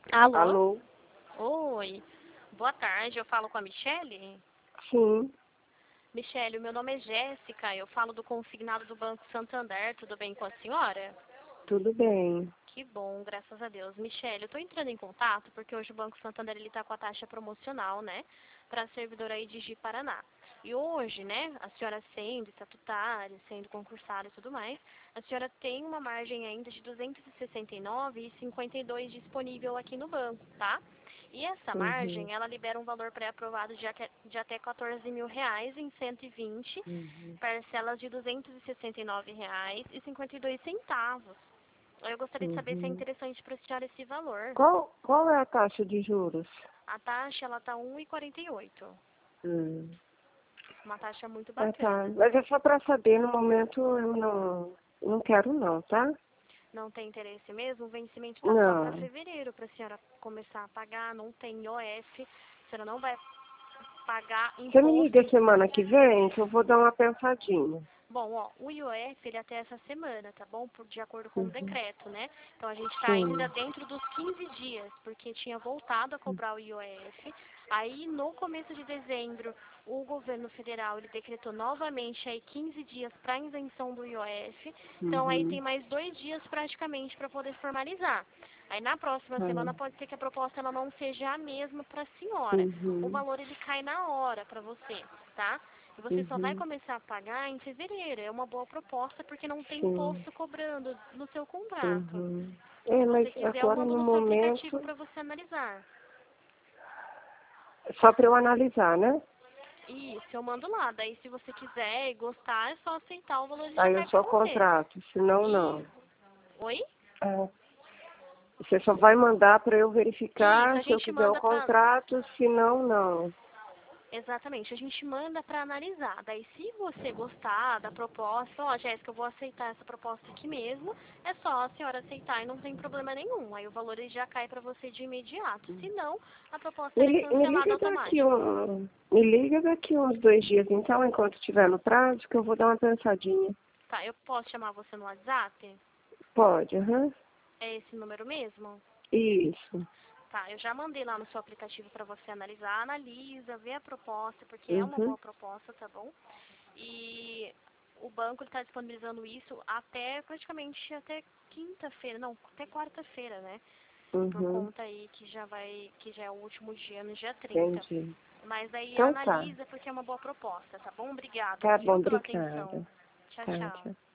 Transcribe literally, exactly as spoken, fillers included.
Alô? Alô? Oi. Boa tarde, eu falo com a Michele? Sim, Michele, o meu nome é Jéssica, eu falo do consignado do Banco Santander, tudo bem com a senhora? tudo bem. Que bom, graças a Deus. Michele, eu estou entrando em contato porque hoje o Banco Santander ele está com a taxa promocional, né, para servidor aí de Ji-Paraná. E hoje, né, a senhora sendo estatutária, sendo concursada e tudo mais, a senhora tem uma margem ainda de duzentos e sessenta e nove reais e cinquenta e dois centavos disponível aqui no banco, tá? E essa Uhum, margem, ela libera um valor pré-aprovado de, aque- de até quatorze mil reais em cento e vinte uhum, parcelas de duzentos e sessenta e nove reais e cinquenta e dois centavos. Eu gostaria de saber se é uhum. interessante para senhora esse valor. Qual, qual é a taxa de juros? A taxa, ela tá um e quarenta e oito. Hum. Uma taxa muito Ah, tá. bacana. Mas é só para saber, no momento eu não, não quero não, tá? Não tem interesse mesmo? O vencimento está só para Não. fevereiro, para a senhora começar a pagar. Não tem I O F. A senhora não vai pagar Você me liga imposto. semana que vem que eu vou dar uma pensadinha. Bom, ó, o I O F, ele é até essa semana, tá bom? Por, de acordo com o Uhum. decreto, né? Então a gente está ainda Sim. dentro dos quinze dias, porque tinha voltado a cobrar o I O F. Aí, no começo de dezembro, o governo federal, ele decretou novamente aí quinze dias para isenção do I O F. Então aí Uhum. tem mais dois dias praticamente para poder formalizar. Aí na próxima semana Tá. pode ser que a proposta ela não seja a mesma para a senhora. O Uhum. valor ele cai na hora para você, tá? E você só vai Uhum. começar a pagar em fevereiro. É uma boa proposta porque não tem Sim. imposto cobrando no seu contrato. Uhum. Se É, mas você quiser, eu agora mando no no seu aplicativo momento, para você analisar. só para eu analisar, né? Isso, eu mando lá. Daí, se você quiser e gostar, é só aceitar o valor de já Aí eu cai para só você. contrato, senão E... não. Oi? É. Você só vai mandar para eu Isso, verificar a se eu gente quiser o manda para... contrato, senão não. Exatamente, a gente manda para analisar. Daí, se você gostar da proposta, ó, Jéssica, eu vou aceitar essa proposta aqui mesmo, é só a senhora aceitar e não tem problema nenhum. Aí o valor ele já cai para você de imediato. Se não, a proposta Me, ela é li- me cancelada liga daqui automático. um, me liga daqui uns dois dias, então, enquanto estiver no prazo, que eu vou dar uma pensadinha. Tá, eu posso chamar você no WhatsApp? Pode, aham. É esse número mesmo? Isso. Tá, eu já mandei lá no seu aplicativo para você analisar. Analisa, vê a proposta, porque é uma Uhum. boa proposta, tá bom? E o banco está disponibilizando isso até praticamente até quinta-feira, não, até quarta-feira, né? Por Uhum. conta aí que já vai, que já é o último dia, no dia trinta. Entendi. Mas aí Então tá. analisa porque é uma boa proposta, tá bom? Obrigada, Tá bom, viu, pela atenção. obrigada. Tchau, Tá, tchau. tchau.